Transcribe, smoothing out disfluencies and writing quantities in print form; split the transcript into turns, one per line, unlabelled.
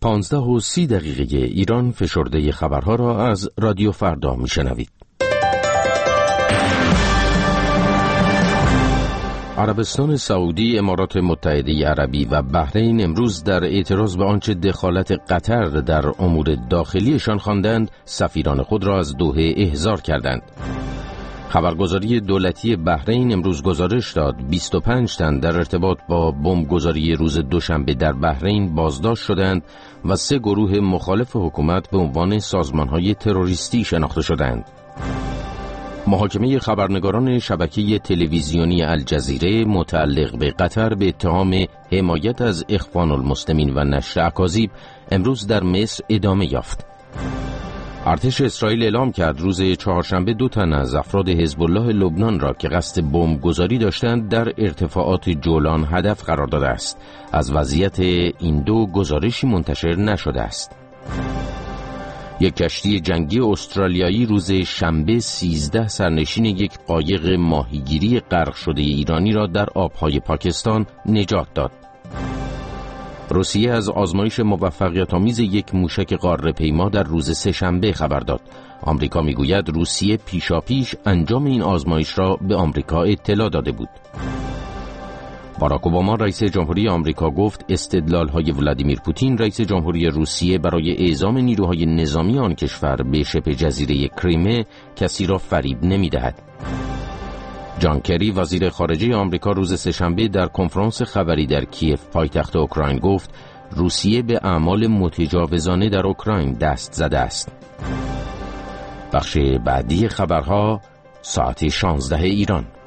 15:30 ایران فشرده خبرها را از رادیو فردا میشنوید. عربستان سعودی، امارات متحده عربی و بحرین امروز در اعتراض به آنچه دخالت قطر در امور داخلیشان خواندند، سفیران خود را از دوحه احضار کردند. خبرگزاری دولتی بحرین امروز گزارش داد 25 تن در ارتباط با بمبگذاری روز دوشنبه در بحرین بازداشت شدند و 3 گروه مخالف حکومت به عنوان سازمان‌های تروریستی شناخته شدند. محاکمه خبرنگاران شبکه تلویزیونی الجزیره متعلق به قطر به اتهام حمایت از اخوان المسلمین و نشر اکاذیب امروز در مصر ادامه یافت. ارتش اسرائیل اعلام کرد روز چهارشنبه 2 تن از افراد حزب الله لبنان را که قصد بمبگذاری داشتند در ارتفاعات جولان هدف قرار داده است. از وضعیت این دو گزارشی منتشر نشده است. یک کشتی جنگی استرالیایی روز شنبه 13 سرنشین یک قایق ماهیگیری غرق شده ایرانی را در آبهای پاکستان نجات داد. روسیه از آزمایش موفقیت‌آمیز یک موشک قاره‌پیما در روز سه‌شنبه خبر داد. آمریکا میگوید روسیه پیشاپیش انجام این آزمایش را به آمریکا اطلاع داده بود. باراک اوباما رئیس جمهوری آمریکا گفت استدلال‌های ولادیمیر پوتین رئیس جمهوری روسیه برای اعزام نیروهای نظامی آن کشور به شبه جزیره کریمه کسی را فریب نمی‌دهد. جان کری وزیر خارجه آمریکا روز سه‌شنبه در کنفرانس خبری در کیف پایتخت اوکراین گفت روسیه به اعمال متجاوزانه در اوکراین دست زده است. بخش بعدی خبرها ساعت 16 ایران.